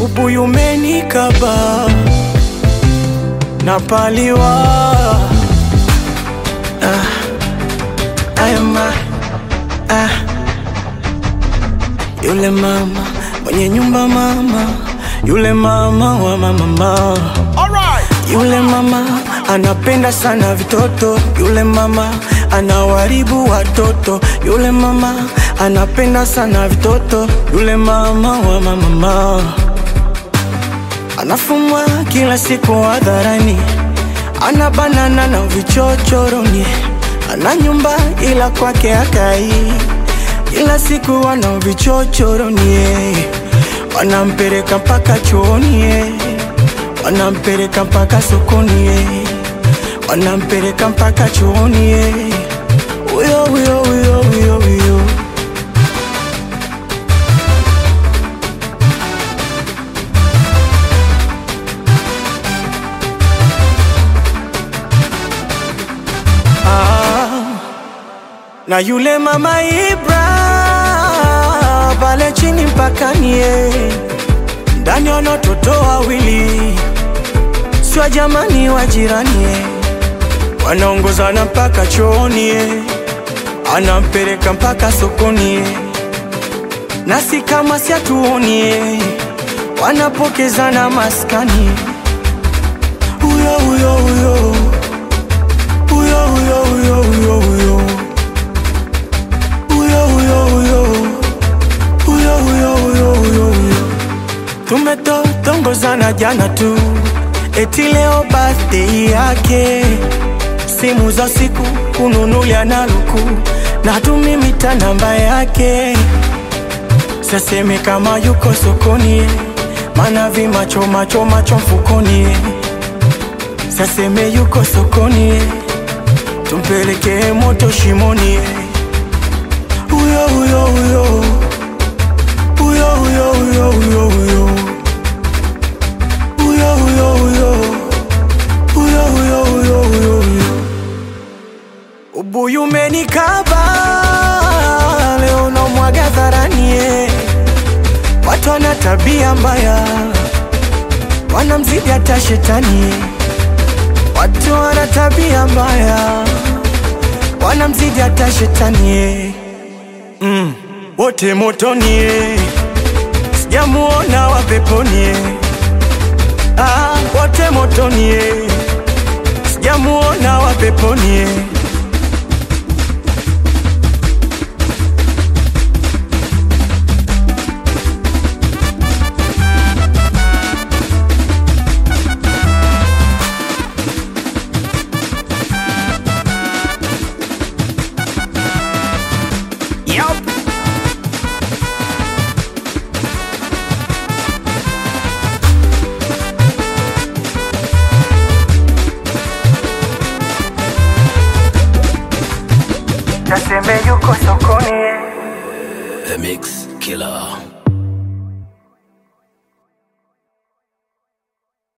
ubuyu umenikaba napaliwa. Yule mama mwenye nyumba mama, yule mama wa mama. Yule mama anapenda sana vitoto, yule mama anawaribu watoto, yule mama anapenda sana vitoto, yule mama wa mama. Anafumwa kila siku hadharani, ana banana na vichochoroni, ana nyumba ila kwake hakai, kila siku wana vichochoroni. Wanampeleka mpaka chooni, wanampeleka mpaka sokoni, wanampeleka mpaka chooni. Uyo uyo uyo uyo uyo. Na yule mama Ibra pale chini mpakani, ndani wana watoto wawili, sio jamani wa jirani, wanaongozana mpaka chooni, anampeleka mpaka sokoni, nasi kama si atuoni, wanapokezana maskani. Uyo uyo uyo uyo uyo uyo uyo uyo tumetongozana jana tu, eti leo birthday yake, simu za siku kununulia na luku, na tumimita namba yake. Saseme kama yuko sokoni, mana vimacho macho macho mfukoni. Saseme yuko sokoni, tumpeleke moto shimoni. Uyo uyo uyo uyo uyo uyo uyo uyo uyo uyo uyo uyo uyo uyo uyo. Ubuyu umenikaba leo na mwaga hadharani, watu wana tabia mbaya, wanamzidi hata shetani. Watu wana tabia mbaya, wanamzidi hata shetani. Wote motoni, sijamuona wa peponi. Wote motoni, sijamuona wa peponi. Saseme yuko sokoni, The Mix Killer.